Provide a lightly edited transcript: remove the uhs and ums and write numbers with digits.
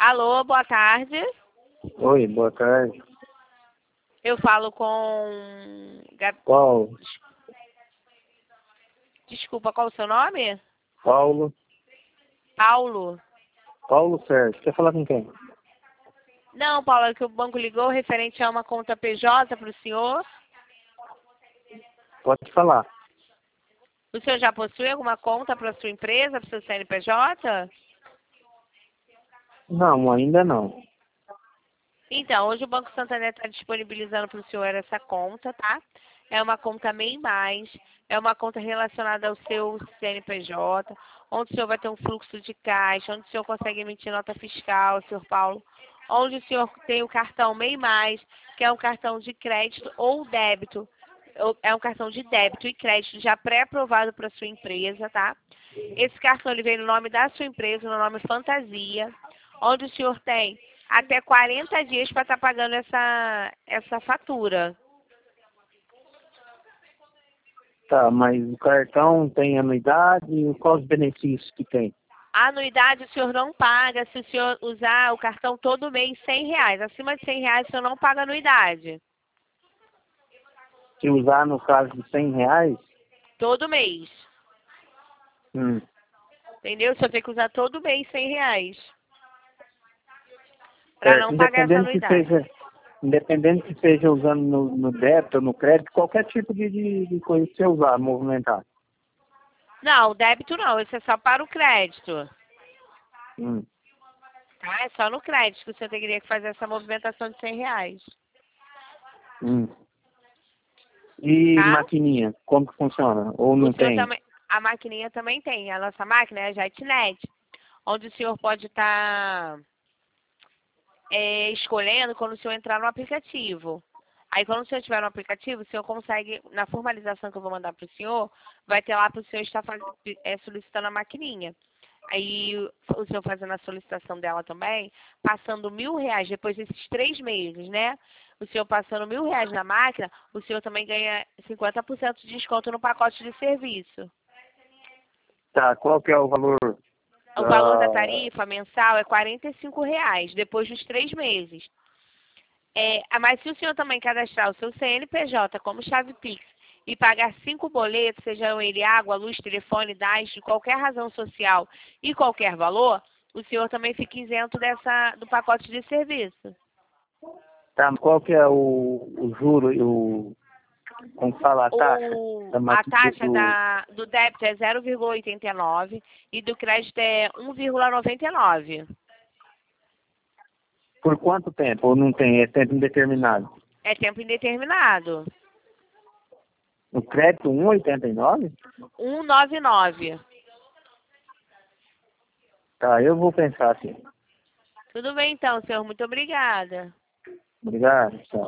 Alô, boa tarde. Oi, boa tarde. Eu falo com... Qual? Desculpa, qual o seu nome? Paulo. Paulo. Paulo Sérgio. Quer falar com quem? Não, Paulo, é que o banco ligou referente a uma conta PJ para o senhor. Pode falar. O senhor já possui alguma conta para a sua empresa, para o seu CNPJ? Não, ainda não. Então, hoje o Banco Santander está disponibilizando para o senhor essa conta, tá? É uma conta MEI+, é uma conta relacionada ao seu CNPJ, onde o senhor vai ter um fluxo de caixa, onde o senhor consegue emitir nota fiscal, senhor Paulo, onde o senhor tem o cartão MEI+, que é um cartão de crédito ou débito, é um cartão de débito e crédito já pré-aprovado para a sua empresa, tá? Esse cartão ele vem no nome da sua empresa, no nome Fantasia, onde o senhor tem até 40 dias para estar pagando essa fatura. Tá, mas o cartão tem anuidade e quais os benefícios que tem? A anuidade o senhor não paga se o senhor usar o cartão todo mês R$ 100. Acima de R$ 100 o senhor não paga anuidade. Se usar no caso de R$ 100? Todo mês. Hum. Entendeu? O senhor tem que usar todo mês R$ 100. Para Certo. não pagar essa anuidade. Independente que seja usando no débito ou no crédito, qualquer tipo de coisa que você usar, movimentar. Não, o débito não. Isso é só para o crédito. Hum. Tá? É só no crédito que o senhor teria que fazer essa movimentação de R$ 100. Hum. E Tá? maquininha, como que funciona? Ou não O senhor tem? também, a maquininha também tem. A nossa máquina é a JetNet, onde o senhor pode estar escolhendo quando o senhor entrar no aplicativo. Aí, quando o senhor estiver no aplicativo, o senhor consegue, na formalização que eu vou mandar para o senhor, vai ter lá para o senhor estar solicitando a maquininha. Aí, o senhor fazendo a solicitação dela também, passando R$ 1.000, depois desses 3 meses, né? O senhor passando R$ 1.000 na máquina, o senhor também ganha 50% de desconto no pacote de serviço. Tá, qual que é o valor? O valor da tarifa mensal é R$ 45, depois dos 3 meses. Mas se o senhor também cadastrar o seu CNPJ como chave Pix e pagar 5 boletos, sejam ele água, luz, telefone, gás, de qualquer razão social e qualquer valor, o senhor também fica isento do pacote de serviço. Tá, qual que é o juro, como fala, a taxa? A taxa do débito é 0,89 e do crédito é 1,99. Por quanto tempo? Ou não tem? É tempo indeterminado? É tempo indeterminado. O crédito 1,89? 1,99. Tá, eu vou pensar assim. Tudo bem então, senhor. Muito obrigada. Obrigado, tchau.